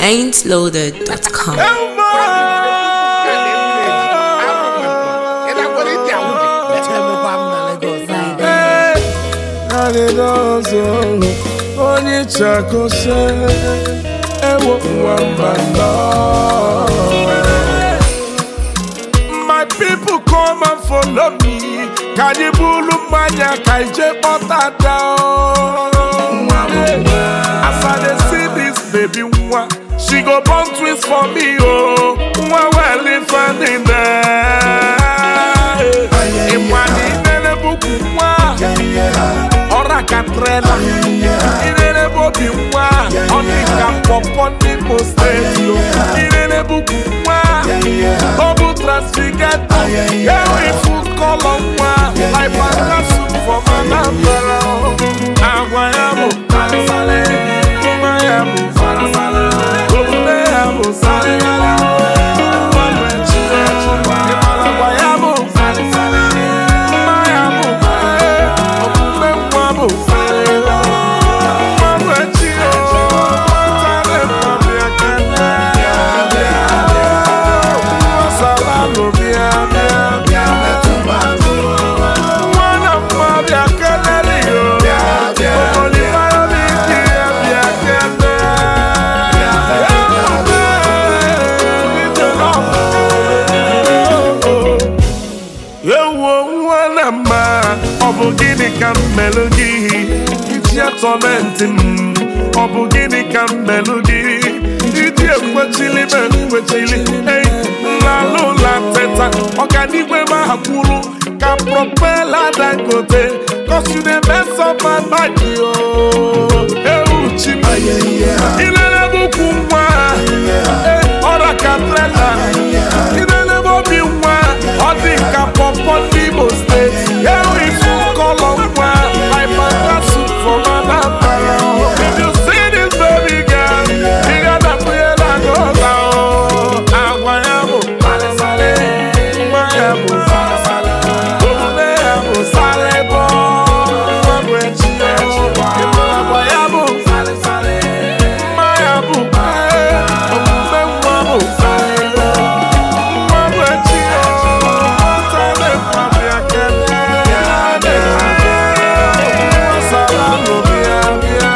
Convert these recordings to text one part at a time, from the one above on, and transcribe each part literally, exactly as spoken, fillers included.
ain't loaded dot com. Onye chakose ewo mwambanda. My people come and follow me. Kanibulu manya kaije potada. As I dey see this baby nwa, she go born twins for me oh. Nwa well if and in there. Imani nene buku nwa. Ora katrela. Inene bobi nwa. Oni kampopo ni mosteyo. Inene buku nwa. Obu transfigata. Ewi full color nwa. I panga soup for manambara. Agwayamo farasale. Umayamo farasale. Obuneamo sarigala. Wamwechile. Imalagwayamo farasale. Umayamo Obuneamo sarigala. Wamwechile. Watale mwabiakene. Wasalalo biame. Wana mwabiakene liyo. Obolibaro bikia biakene. Yewo wana ma. Obu gini ka mmelu gị iji atọmenti m. Obu gini ka mmelu gị iji ekwechili me ekwechili. Hey, nlalụ la teta ọganigwe ma ha kwuru ka propela Dangote. Cause you dey mess up my mind yo. Ewu chi m ilele buku nwa. Ọra ka trela ilele bobi nwa. Ọ dị ka pọpọ n'Imo State. Ewu ifu kọlọ nwa. I panga soup for manambara. If you see this baby girl, you gotta put it on your down. Agwayamo farasale. Umayamo farasale. Obuneamo sarebo. Wamwechile. Imalagwayamo farasale. Umayamo Obuneamo sarebo. Wamwechile. Watale mwabiakene. Wasalalo biamia.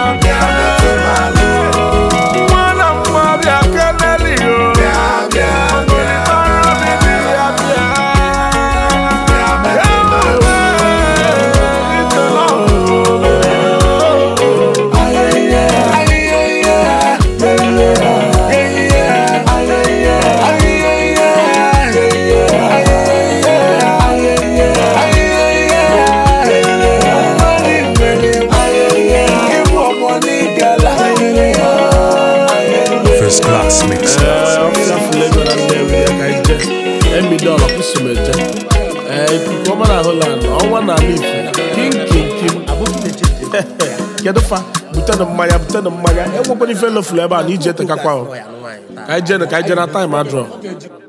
Wana mwabiakene liyo. Obolibaro bikia First class mix. Emi dollar kusumeje. Eh, ikoma na Holland, ọnwa na Alife. King king king. Kedu fa? Butana mmanya, butana mmanya. Enwekwa ni fellow flavor na ije tekakwa. Ka ije na ka ije na time adro.